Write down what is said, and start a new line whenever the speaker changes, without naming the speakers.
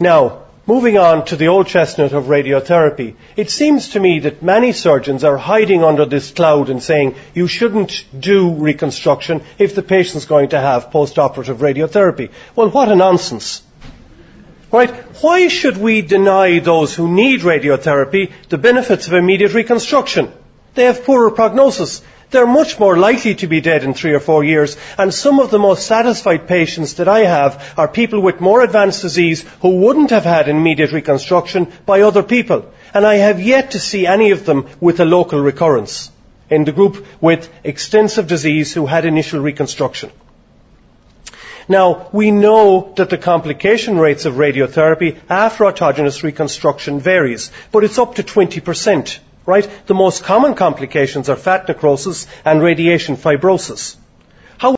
Now, moving on to the old chestnut of radiotherapy, it seems to me that many surgeons are hiding under this cloud and saying you shouldn't do reconstruction if the patient's going to have post-operative radiotherapy. Well, what a nonsense. Right? Why should we deny those who need radiotherapy the benefits of immediate reconstruction? They have poorer prognosis. They're much more likely to be dead in 3 or 4 years, and some of the most satisfied patients that I have are people with more advanced disease who wouldn't have had immediate reconstruction by other people. And I have yet to see any of them with a local recurrence in the group with extensive disease who had initial reconstruction. Now, we know that the complication rates of radiotherapy after autogenous reconstruction varies, but it's up to 20%. Right? The most common complications are fat necrosis and radiation fibrosis.